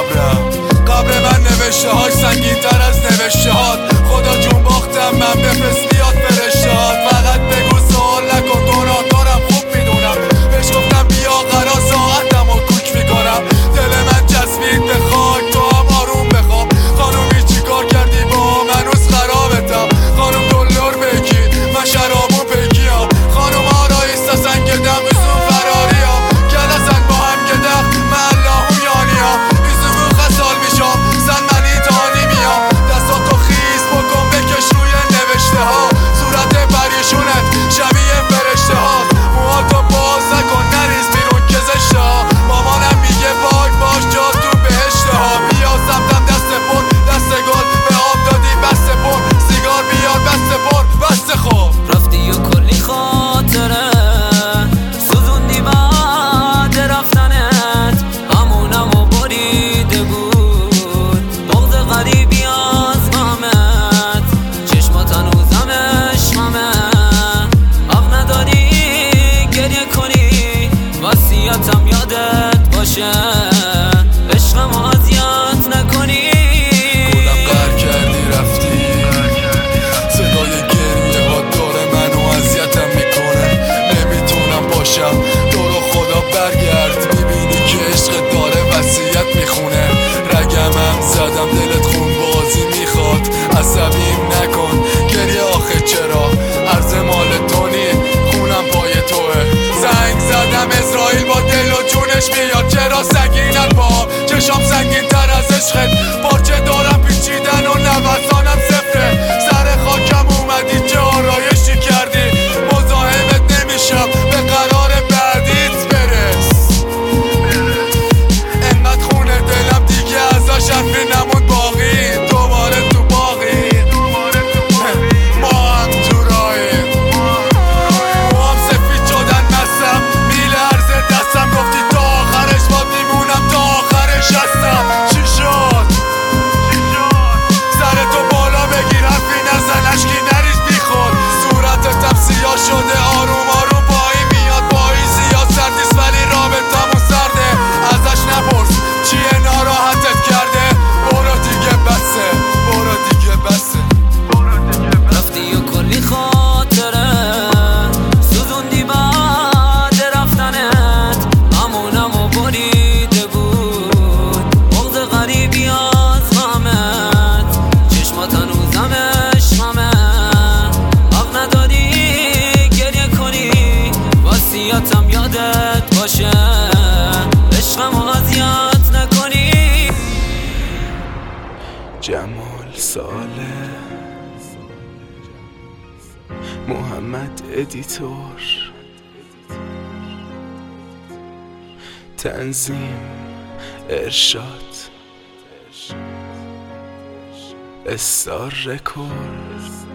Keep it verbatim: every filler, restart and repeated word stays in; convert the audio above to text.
قبرم. قبر من نوشته های سنگین تر از نوشته هات. خدا جون باختم من بفرست بیاد فرشته هات. فقط بگو سوال نکن گناه دارم خوب میدونم. بهش گفتم بیا قرار ساعتم و کوک میکنم. دل من چسبید به خاک تو هم آروم بخواب. خانومی چی کار کردی با من هنوز خرابتم. خانوم دلار بگید من شرابون بگیم. خانوم آرایستا سنگ دم بزون فراری هم کلسن با هم گدخ من اللهم یانی هم ایزمون خسال میشم زن منی تانی میام. دستاتو خیز بکن بکش روی نوشته ها. صورت پریشونت شبیه فرشته ها. موهاتو باز نکن نریز بیرون که زشته ها. مامانم میگه پاک باش جا تو بهشته ها. بیا سمتم دست پر دست گل به آب دادی بسته پر. سیگار بیار بسته پر بسته خوب. رفتی و کلی خاطره سوزوندی بعد رفتنت. همونم و بریده بود بغض غریبی از غمت. چشمات هنوزم عشقمه حق نداری گریه کنی. وصیتم یادت باشه عشقمو اذیت نکنی. گلم قهر کردی رفتی. صدای گریه ها داره منو اذیتم میکنه. نمیتونم باشم دورو خدا برگرد. میبینی که عشق داره وصیت میخونه. رگمم زدم دلت خون بازی میخواد. عصبیم نکن گریه آخه چرا عرض مال تو نی خونم پای توه. زنگ زدم اسرائیل با دل و جونش میاد. چرا سنگینت با چشام سنگین تر از عشقت. پارچه دارم پیچیدن و نوسانم صفره. سر خاکم اومدی چه آرایشی کردی. مزاحمت نمیشم به قرار بعدیت برس. انقدر خونه دلم دیگه ازش حرفی نمون باقی. دوباره تو باقی ما هم تو راهیم. موام سفید شدن مستم میلرزه دستم. گفتی تا آخرش با میمونم تا آخرش هستم. چی شد؟ سر تو بالا بگیر حرفی نزن اشکی نریز بی خود. صورتتم سیاه شده آروم آروم پایی میاد. پایی زیاد سردیست ولی رابطمون سرده. ازش نپرس چیه ناراحتت کرده. برو دیگه بسه برو دیگه بسه. رفتی و کلی خاطره سوزوندی بعد رفتنت. همونم و بریده بود بغض غریبی از غمت. چشمات هنوزم عشقمه حق نداری گریه کنی. وصیتم یادت باشه عشقمو اذیت نکنی. جمال ساله محمد ادیتور تنظیم ارشاد استار رکورد.